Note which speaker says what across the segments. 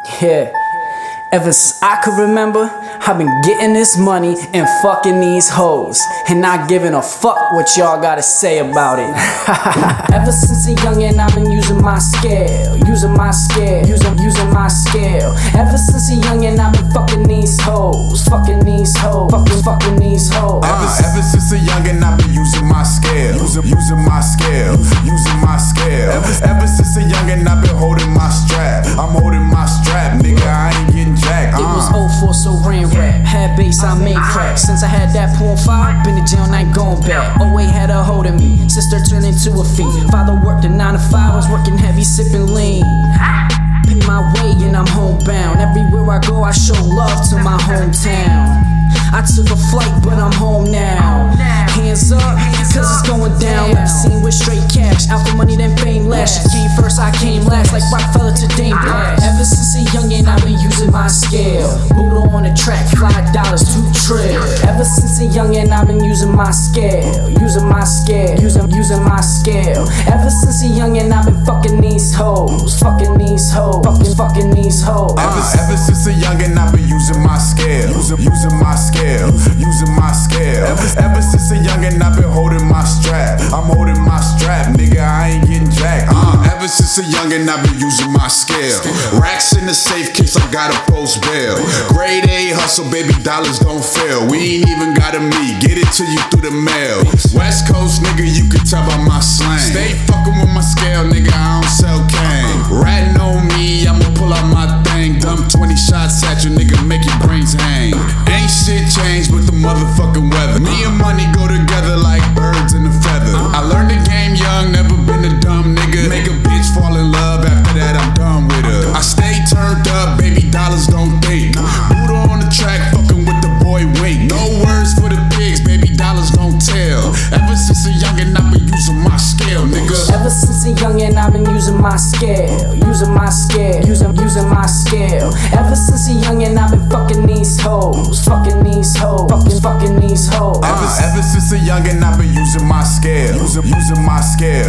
Speaker 1: Yeah, ever since I could remember, I've been getting this money and fucking these hoes, and not giving a fuck what y'all gotta say about it. Ever since a youngin', I've been using my scale, using my scale. Ever since a youngin', I've been fucking these hoes, fucking these hoes.
Speaker 2: Ever since a youngin', I've been using my scale, using my scale. Ever since a youngin', I've been holding my strap. I'm holding my strap, nigga. I ain't getting jacked.
Speaker 1: It was 04, so ran rap. Had bass, I made crack. Since I had that .5, been to jail and I ain't going back. 08 had a hold of me, sister turned into a fiend. Father worked a 9 to 5, I was working heavy, sipping lean. Pick my way and I'm homebound. Everywhere I go, I show love to my hometown. I took a flight, but I'm home now. Hands up, cause it's going down. Left scene with straight cash. Out for money, then fame last. She came first, I came last. Like Rockefeller to Dame Dash. Ever since a youngin', I've been using my scale. Buddha on the track, $5, 2 trill. Ever since a youngin', I've been using my scale. Using my scale. Ever since a youngin', I've been fucking these hoes. Fucking these hoes.
Speaker 2: Ever since a youngin', I've been using my scale, using my scale. Ever since a youngin', I've been holding my strap. I'm holding my strap, nigga. I ain't getting jacked. Ever since a youngin', I've been using my scale. Racks in the safe case, I gotta post bail. Grade A hustle, baby, dollars don't fail. We ain't even gotta meet, get it to you through the mail. West Coast, nigga, you can tell by my slang. Stay fucking with my scale, nigga. I don't sell cane. Ratting on me, I'ma pull out my thing. Dump 20 shots at you, nigga, make your brains hang. Ain't shit changed but the motherfucking weather. Me and money go together like birds and a feather. I learned the game young, never been a dumb nigga. Make a bitch fall in love, after that I'm done with her. I stay turned up, baby, dollars don't think. Buddha on the track, fucking with the boy Wink. No words for the pigs, baby, dollars don't tell. Ever since a youngin', I've been using my scale, nigga.
Speaker 1: Ever since a youngin', I've been using my scale, using my scale. Ever since a youngin', I've been fucking these hoes, fucking these hoes.
Speaker 2: Ever since a youngin', I've been using my scale, using my scale.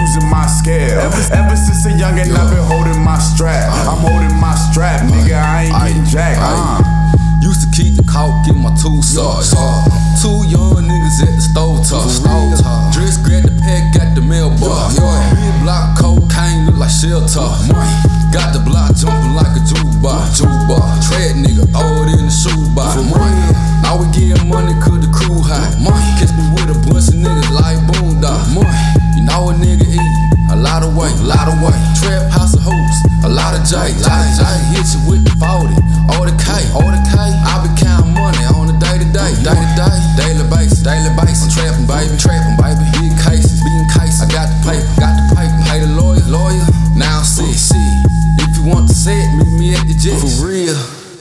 Speaker 2: Ever since a youngin', I've been holding my strap. I'm holding my strap, nigga. I ain't getting jacked.
Speaker 3: Used to keep the coke in my tool sauce. 2 young niggas at the stove top. Dress grab the pack, got the mailbox. Big block cocaine look like shell talk. Got the block jumping like a jukebox. Tread nigga, throw it in the shoebox. Now we getting money cause the crew high. Catch me with a bunch of niggas like Boondock. You know a nigga eat a lot of weight. Trap house of hoops, a lot of J. Hit you with the 40, all the K. I be counting money on a day-to-day, daily basis. I'm trapping, baby. Big cases, I got the paper, pay the lawyer. Now see, if you want to say it, meet me at the jet. For real.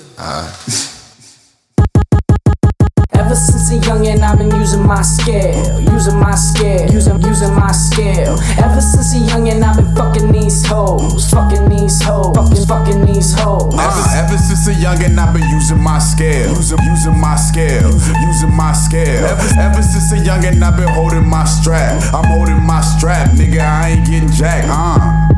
Speaker 1: Ever since a youngin', I've been using my scale, using my scale. Ever since a youngin', I've been fucking these hoes, fucking these hoes.
Speaker 2: Ever since a youngin', I've been using my scale, using my scale. Ever since a youngin', I've been holding my strap. I'm holding my strap, nigga. I ain't getting jacked.